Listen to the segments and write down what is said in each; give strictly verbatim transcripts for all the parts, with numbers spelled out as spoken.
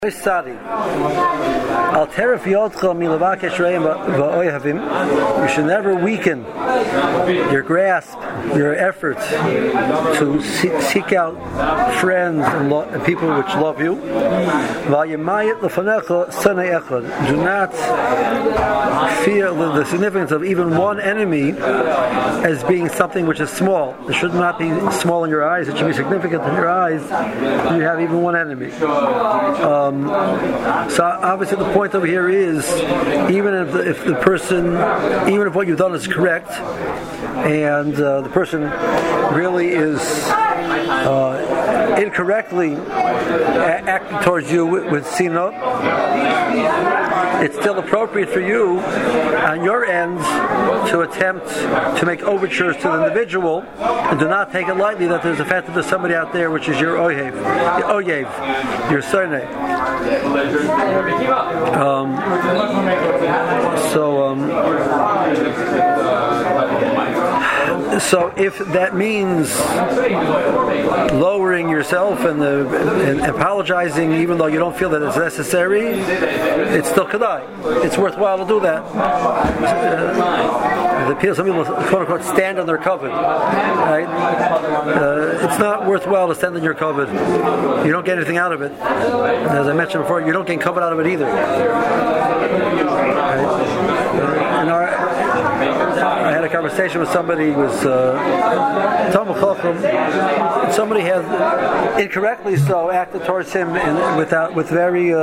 Sadi. Al teref yodcha milavakesh reim va'oyhavim. You should never weaken your grasp, your effort to seek out friends and, lo- and people which love you. Va'yemayit lefanecha sanei echad. Do not fear the significance of even one enemy as being something which is small. It should not be small in your eyes. It should be significant in your eyes. You have even one enemy. Um, So obviously the point over here is, even if the, if the person, even if what you've done is correct, and uh, the person really is uh, incorrectly a- acting towards you with, with sina, it's still appropriate for you on your end to attempt to make overtures to the individual, and do not take it lightly that there's a fact that there's somebody out there which is your oyev, your oyev, your surname. Um, so, um, so if that means lowering yourself and, the, and apologizing, even though you don't feel that it's necessary, it's still kedai. It's worthwhile to do that. Uh, the people, some people, quote unquote, stand on their covet. Right? Uh, it's not worthwhile to stand on your covet. You don't get anything out of it. As I mentioned before, you don't get covet out of it either. Right? Uh, in our, I had a conversation with somebody who was Talmud Chacham. Somebody had incorrectly so acted towards him in, without with very uh,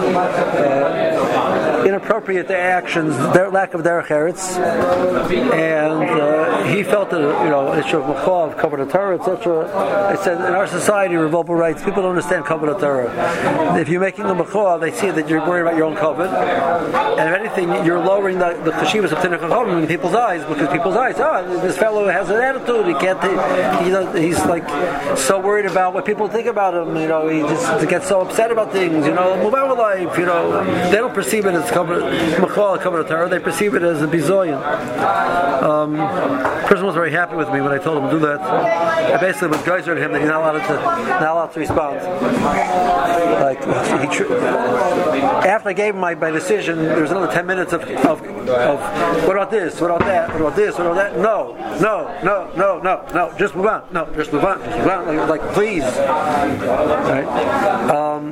uh, inappropriate actions, their lack of derech eretz, and uh, he felt that you know issue of machav, kavod Torah, et cetera. I said in our society, revolver rights, people don't understand kavod Torah. If you're making a machav, they see that you're worried about your own kavod, and if anything, you're lowering the the cheshivas of Tinei Chachamim in people's eyes, because people's eyes, oh, this fellow has an attitude. He can't. He, he's like so worried about what people think about him. You know, he just gets so upset about things. You know, move on with life. You know, they don't perceive it as machal kavod Torah. They perceive it as a bizoyan. Um, the person was very happy with me when I told him to do that. I basically was geyser at him that he's not allowed to not allowed to respond. Like he tr- after I gave him my, my decision, there was another ten minutes of, of of what about this? What about that? What about this? What about that? No, no, no, no, no, no. Just move on. No, just move on. Just move on. Like, like please. Right? Um,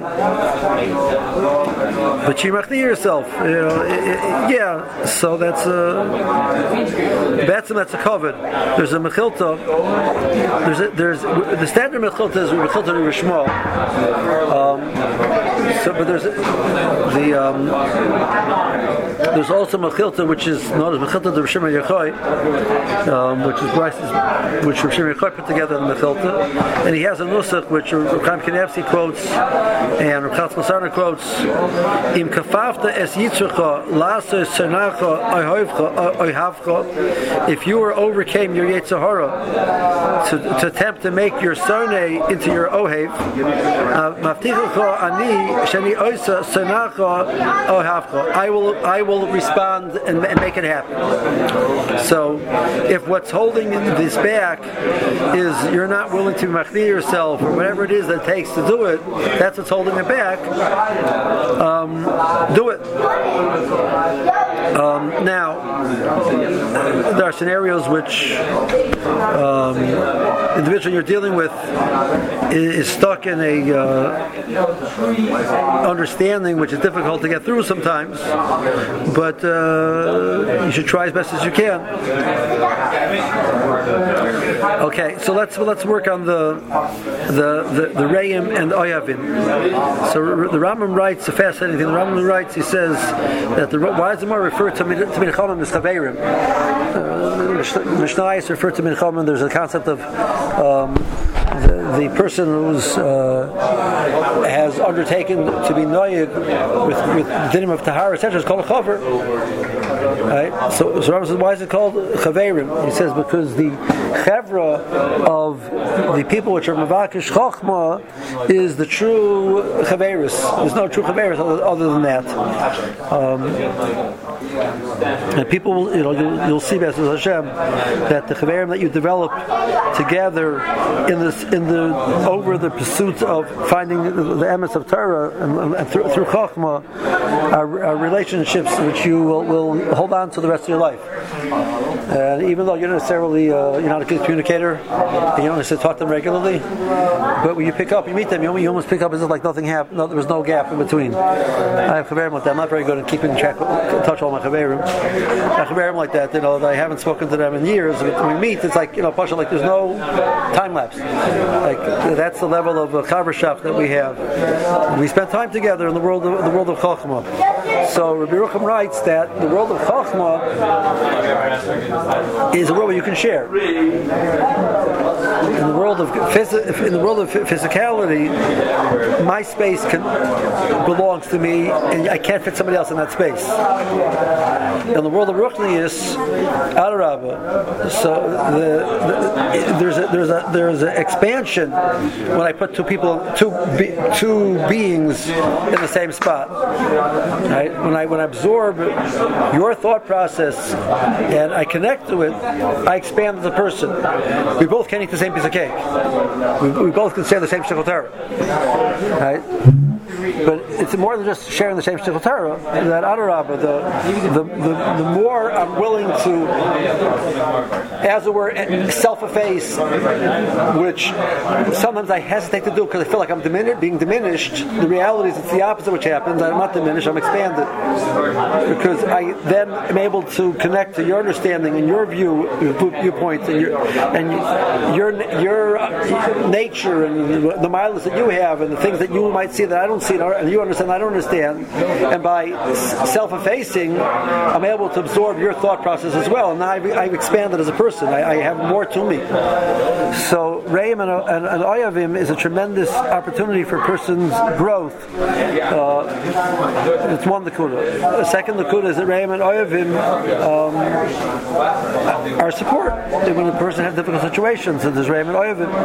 but you machni yourself. You know, it, it, yeah. So that's a that's a that's a covered. There's a mechilta. There's a, there's the standard mechilta is mechilta rishma. Um, so, but there's the um, there's also mechilta which is known as mechilta de Reb Shimon Yochai, um, which is Bryce's, which Reb Shimon Yochai put together in the mechilta, and he has a nusach which Reb Chaim Kanievsky quotes and Reb Chatzkel Sarna quotes. Im kafafta es yitzracha lasa senacha ohavcha ohavcha. If you were overcame your Yetzer Hara to, to attempt to make your surnei into your ohev, maftichacha ani sheni oisa senacha ohavcha. I will I will respond and, and make it happen. So, if what's holding this back is you're not willing to machni yourself or whatever it is that it takes to do it, that's what's holding it back. Um, do it. Um, now, there are scenarios which um, the individual you're dealing with is, is stuck in a uh, understanding which is difficult to get through sometimes, but uh, you should try as best as you can. Okay, so let's well, let's work on the the the, the Reim and the Oyavim. So the Rambam writes a fascinating thing. The Rambam writes, he says that the why does it more refer to Milchamim as Chaverim? Mishnah is referred to Milchamim. There's a concept of um, the, the person who's uh, has undertaken to be noyeg with with dinim of tahara, et cetera, is called a chaver. Right? So, so Rambam says, why is it called chaverim? He says because the chevra of the people which are mavakish chachma is the true chaveris. There's no true chaveris other, other than that. Um, and people, will, you know, you'll, you'll see, B'ezras Hashem, that the chaverim that you develop together in this in the the over the pursuit of finding the, the emes of Torah and, and through, through Chochmah are, are relationships which you will, will hold on to the rest of your life. And even though you're not necessarily uh, you're not a good communicator, and you don't necessarily talk to them regularly, but when you pick up, you meet them, you, you almost pick up as if like nothing happened. No, there was no gap in between. I have chaverim like that. I'm not very good at keeping track, touch all my chaverim. I have chaverim like that. You know, that I haven't spoken to them in years. When we meet, it's like, you know, partial, like there's no time lapse. Like that's the level of uh, chavershach that we have. We spend time together in the world of the world of Chochmah. So Rabbi Yerucham writes that the world of Chochmah is a world where you can share. In the world of phys- in the world of physicality, my space can, belongs to me, and I can't fit somebody else in that space. In the world of ruchnius, adarabah, so the, the, there's a, there's a there's an expansion when I put two people, two be, two beings in the same spot. Right? When I when I absorb your thought process and I connect to it, I expand as a person. We both can eat the same piece of cake. We, we both can share the same shtickle Torah. Right? But it's more than just sharing the same shtickle Torah. That adarabah, the, the the the more I'm willing to, as it were, self-efface, which sometimes I hesitate to do because I feel like I'm dimin- being diminished. The reality is it's the opposite which happens. I'm not diminished, I'm expanded. Because I then am able to connect to your understanding and your view, your viewpoint, and your and your your nature and the mileage that you have and the things that you might see that I don't see and you understand I don't understand. And by self-effacing, I'm able to absorb your thought process as well. And now I've, I've expanded as a person. I, I have more to me. So Reim and, and, and Oyavim is a tremendous opportunity for a person's growth. Uh, it's one Nakuda. The second Nakuda is that Reim and Oyavim um, are support when a person has difficult situations. And there's Reim and Oyavim.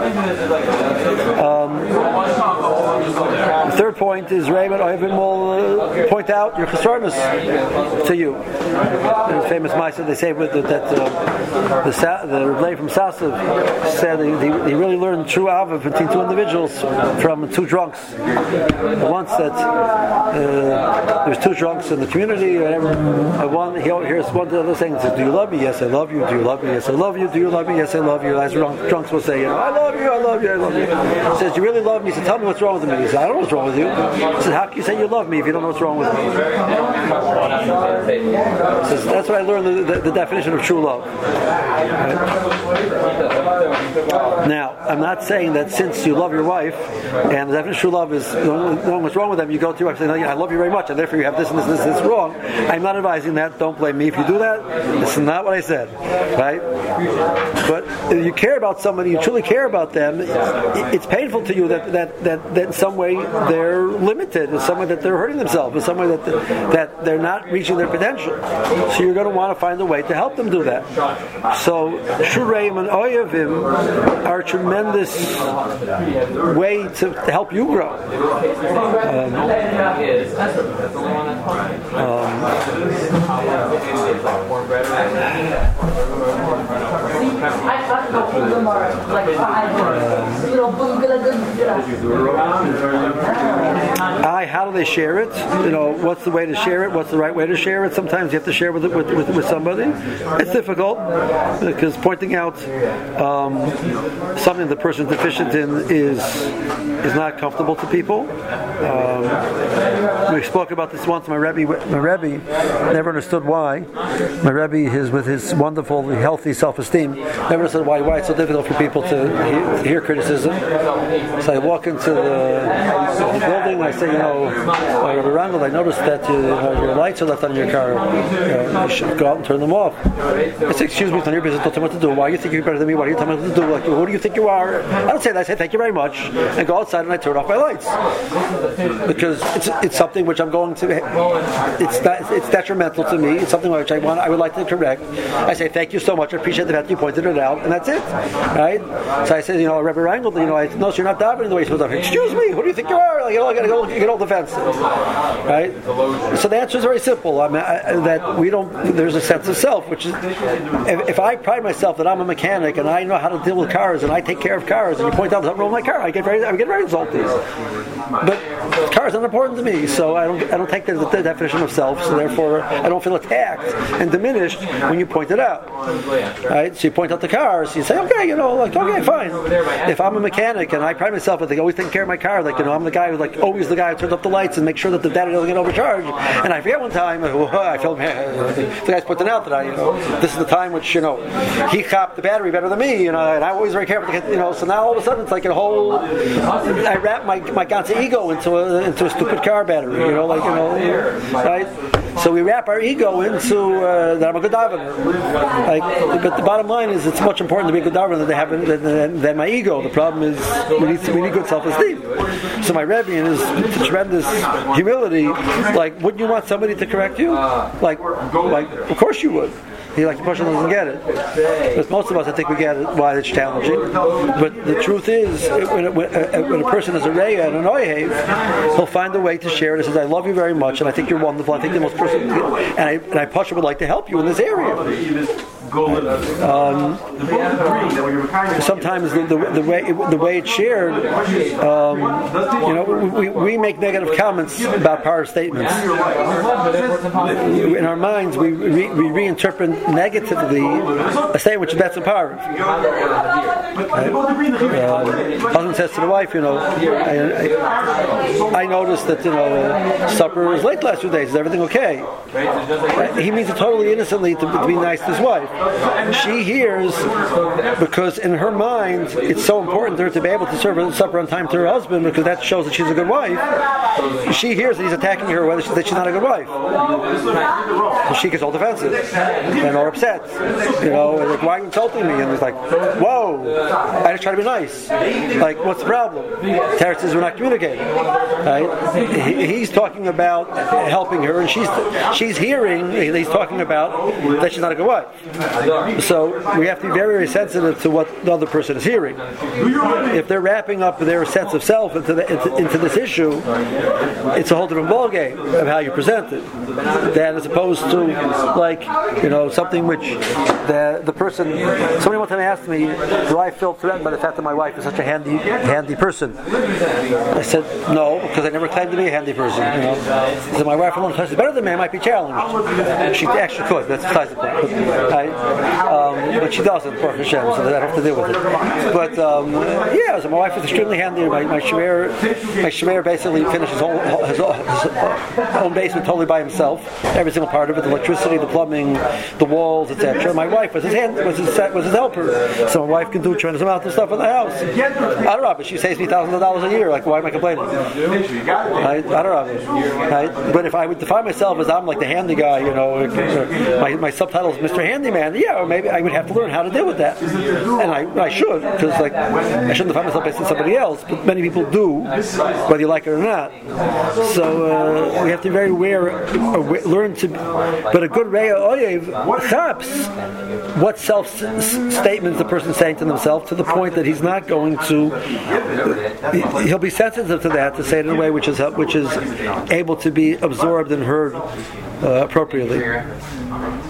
Um, the third point is Reim and Oyavim will uh, point out your chesronos to you. There's a famous Maisa they say with the, that uh, the Sa- the Rebbe from Sasav said he, he really learned true Ava between two individuals from two drunks. Once that uh, there's two drunks in the community, and one he hears one to the other saying, "Do you love me? Yes, I love you. Do you love me? Yes, I love you. Do you love me? Yes, I love you." As drunks will say, you know, "I love you. I love you. I love you." He says, "Do you really love me?" He said, "Tell me what's wrong with me." He said, "I don't know what's wrong with you." He said, "How can you say you love me if you don't know what's wrong with me?" He says, "That's why I learned the, the, the definition of true love." Right? Now, I'm not saying that since you love your wife, and the definition of true love is knowing what's wrong with them, you go to your wife and say, "I love you very much," and therefore you have this and this and this, this wrong. I'm not advising that. Don't blame me if you do that. This is not what I said, right? But if you care about somebody, you truly care about them, it's painful to you that that that, that in some way they're limited, in some way that they're hurting themselves, in some way that that they're not reaching their potential. So you're going to want to find a way to help them do that. So Shureim and Oyavim are a tremendous way to, to help you grow. Um, I, how do they share it? You know, what's the way to share it? What's the right way to share it? Sometimes you have to share with it, with, with, with somebody. It's difficult because pointing out um, something the person's deficient in is is not comfortable to people. Um, we spoke about this once. My Rebbe, my Rebbe never understood why. My Rebbe, his with his wonderful, healthy self-esteem, never understood why why it's so difficult for people to hear, hear criticism. So I walk into the, the building and I say, you know, oh, Rebbe Rangel, I noticed that you, you know, your lights are left on your car. You know, you should go out and turn them off. I say, excuse me, it's not your business. Don't tell me what to do. Why do you think you're better than me? Why do you tell me what to do? Like, who do you think you are? I don't say that. I say thank you very much, and go outside and I turn off my lights because it's it's something which I'm going to, it's not, it's detrimental to me. It's something which I want, I would like to correct. I say, thank you so much. I appreciate the fact you pointed it out, and that's it, right? So I said, you know, Rebbe Rangel, you know, I notice you're not davening the way you're supposed to. Excuse me, who do you think you are? Like, you know, I got to go get all defensive, right? So the answer is very simple. I mean, I, that we don't. There's a sense of self, which is, if, if I pride myself that I'm a mechanic and I know how to deal with cars and I take care of cars, and you point out something wrong with my car, I get very, I get very insulted. But cars aren't important to me, so I don't, I don't take the, the definition of self. So therefore, I don't feel attacked and diminished when you point it out, right? So you point out the cars, you say, okay, you know, like, okay, fine. If I'm a mechanic and I pride myself that they always take care of my car, like, you know, I'm the guy who's like always the guy who turns up the lights and makes sure that the battery doesn't get overcharged. And I forget one time, I felt the guy's pointing out that I, you know, this is the time which, you know, he copped the battery better than me, you know, and I'm always very careful to get, you know. So now all of a sudden it's like a whole. I wrap my my ganze ego into a into a stupid car battery, you know, like, you know, right? So we wrap our ego into uh, that I'm a good davener. Like, but the bottom line is, it's much important to be a good davener than, have, than, than, than my ego. The problem is we need, we need good self-esteem. So my Rebbe, in his tremendous humility, like, wouldn't you want somebody to correct you? Like, like of course you would. He like the person doesn't get it. But most of us, I think, we get it, why it's challenging. But the truth is, when, it, when, a, when a person is a reya and an oyev, he'll find a way to share it. He says, I love you very much, and I think you're wonderful. I think the most person, and I, and I Pasha would like to help you in this area. Um, sometimes the, the, the way the way it's shared, um, you know, we, we make negative comments about power statements. In our minds, we, re, we reinterpret negatively a statement which is that's a power. Right? Uh, husband says to the wife, you know, I, I, I noticed that, you know, uh, supper was late last few days. Is everything okay? Right? He means it totally innocently to, to be nice to his wife. She hears, because in her mind it's so important to her to be able to serve supper on time to her husband, because that shows that she's a good wife. She hears that he's attacking her, whether she, that she's not a good wife. So she gets all defensive and all upset. You know, like, why are you insulting me? And it's like, whoa, I just try to be nice. Like, what's the problem? Teretz says we're not communicating. Right? He, he's talking about helping her, and she's she's hearing he's talking about that she's not a good wife. So we have to be very, very sensitive to what the other person is hearing. If they're wrapping up their sense of self into, the, into, into this issue, it's a whole different ballgame of how you present it. That as opposed to, like, you know, something which the the person. Somebody one time asked me, do I feel threatened by the fact that my wife is such a handy handy person? I said no, because I never claimed to be a handy person. You know, so my wife alone is better than me. I might be challenged. She actually could. That's besides the point. But, I, um, but she doesn't, Baruch Hashem, so that I have to deal with it. But um, yeah, so my wife is extremely handy. My my shver, my shver basically finishes his own, his, his own basement totally by himself. Every single part of it, the electricity, the plumbing, the walls, et cetera. My wife was his hand, was his was his helper. So my wife can do tremendous amount of stuff in the house. I don't know, but she saves me thousands of dollars a year. Like, why am I complaining? I, I don't know. Right? But if I would define myself as I'm like the handy guy, you know, my my subtitle is Mister Handyman. Yeah, or maybe I would have to learn how to deal with that, and I, I should, because like I shouldn't define myself based on somebody else, but many people do, whether you like it or not. So uh, we have to be very aware, aware, learn to. But a good Reya Oyev chaps what self-statements the person's saying to themselves, to the point that he's not going to. He'll be sensitive to that, to say it in a way which is which is able to be absorbed and heard uh, appropriately.